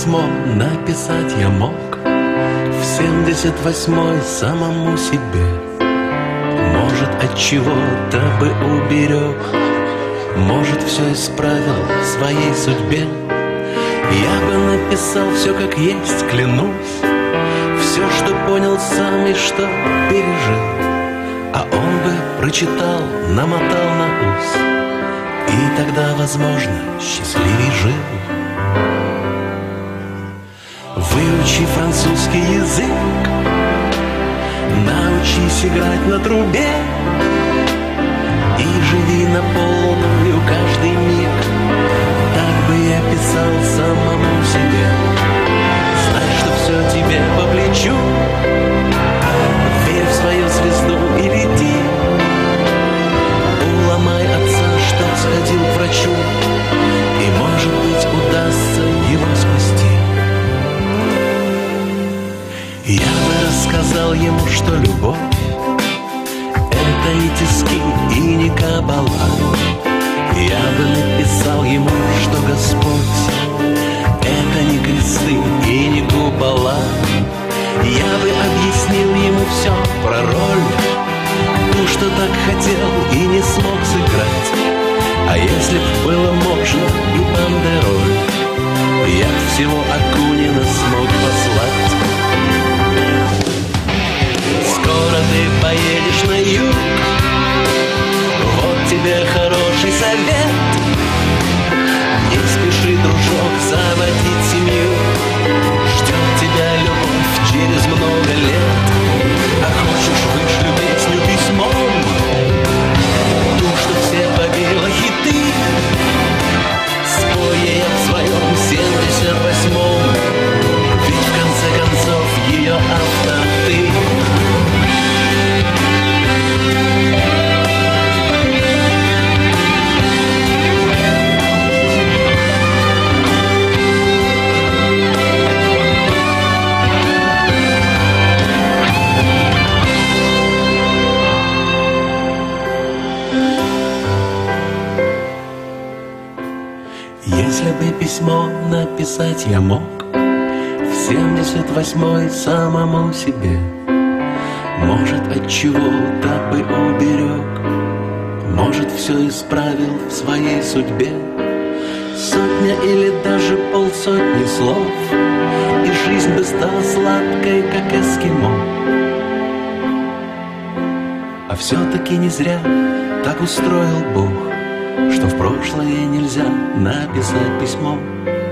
письмо написать я мог в 78-й самому себе. Может, от чего-то бы уберег, может, все исправил в своей судьбе. Я бы написал все как есть, клянусь, все, что понял сам и что пережил. А он бы прочитал, намотал на ус, и тогда, возможно, счастливей жил. Выучи французский язык, научись играть на трубе и живи на полную каждый миг. Так бы я писал самому себе. Знай, что все тебе по плечу, верь в свою звезду и лети. Уломай отца, что сходил к врачу, и, может быть, удастся его спасти. Я бы рассказал ему, что любовь — это не тиски и не кабала. Я бы написал ему, что Господь — это не кресты и не купола. Я бы объяснил ему все про роль, ту, что так хотел и не смог сыграть. А если б было можно и бандероль, я б всего Акунина смог послать. Скоро ты поедешь на юг, вот тебе хороший совет. Не спеши, дружок, заводить семью, ждет тебя любовь через много лет. А хочешь, вышлю песню письмом, ту, что все побила хиты. Спой я в своем 78-м, ведь в конце концов ее автор ты. Если бы письмо написать я мог в 78-й самому себе, может, от чего-то бы уберег, может, все исправил в своей судьбе. Сотня или даже полсотни слов, и жизнь бы стала сладкой, как эскимо. А все-таки не зря так устроил Бог, что в прошлое нельзя написать письмо.